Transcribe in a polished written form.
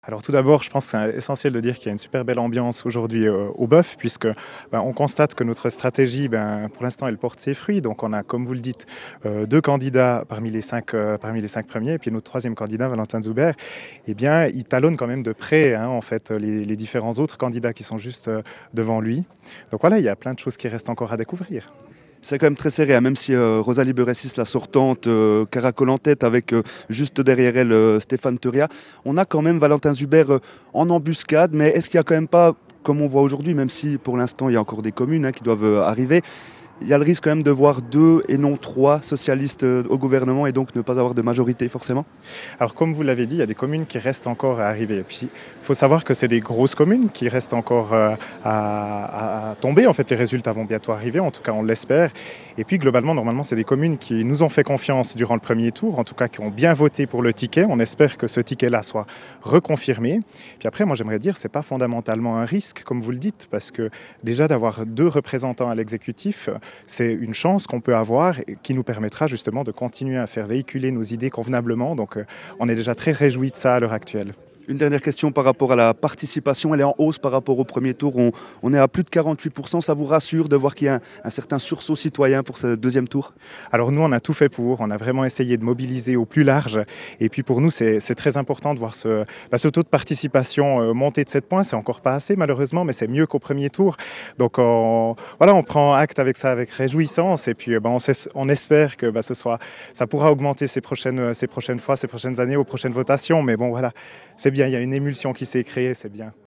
Alors tout d'abord, je pense que c'est essentiel de dire qu'il y a une super belle ambiance aujourd'hui au Bœuf, puisque on constate que notre stratégie, pour l'instant, elle porte ses fruits. Donc on a, comme vous le dites, deux candidats parmi les cinq premiers, et puis notre troisième candidat, Valentin Zoubert, eh bien, il talonne quand même de près, hein, en fait, les différents autres candidats qui sont juste devant lui. Donc voilà, il y a plein de choses qui restent encore à découvrir. C'est quand même très serré, hein, même si Rosalie Beressis, la sortante, caracole en tête avec juste derrière elle Stéphane Turia. On a quand même Valentin Zuber en embuscade, mais est-ce qu'il n'y a quand même pas, comme on voit aujourd'hui, même si pour l'instant il y a encore des communes qui doivent arriver, il y a le risque quand même de voir deux et non trois socialistes au gouvernement et donc ne pas avoir de majorité forcément? Alors, comme vous l'avez dit, il y a des communes qui restent encore à arriver. Et puis, il faut savoir que c'est des grosses communes qui restent encore à tomber. En fait, les résultats vont bientôt arriver, en tout cas, on l'espère. Et puis, globalement, normalement, c'est des communes qui nous ont fait confiance durant le premier tour, en tout cas, qui ont bien voté pour le ticket. On espère que ce ticket-là soit reconfirmé. Puis après, moi, j'aimerais dire, c'est pas fondamentalement un risque, comme vous le dites, parce que déjà d'avoir deux représentants à l'exécutif, c'est une chance qu'on peut avoir et qui nous permettra justement de continuer à faire véhiculer nos idées convenablement. Donc, on est déjà très réjouis de ça à l'heure actuelle. Une dernière question par rapport à la participation, elle est en hausse par rapport au premier tour, on est à plus de 48%, ça vous rassure de voir qu'il y a un certain sursaut citoyen pour ce deuxième tour? Alors nous, on a tout fait pour, on a vraiment essayé de mobiliser au plus large. Et puis pour nous, c'est très important de voir ce taux de participation monter de 7 points. C'est encore pas assez malheureusement, mais c'est mieux qu'au premier tour. Donc voilà, on prend acte avec ça avec réjouissance. Et puis on espère que ça pourra augmenter ces prochaines fois, ces prochaines années, aux prochaines votations. Mais bon voilà, c'est bien, il y a une émulsion qui s'est créée, c'est bien.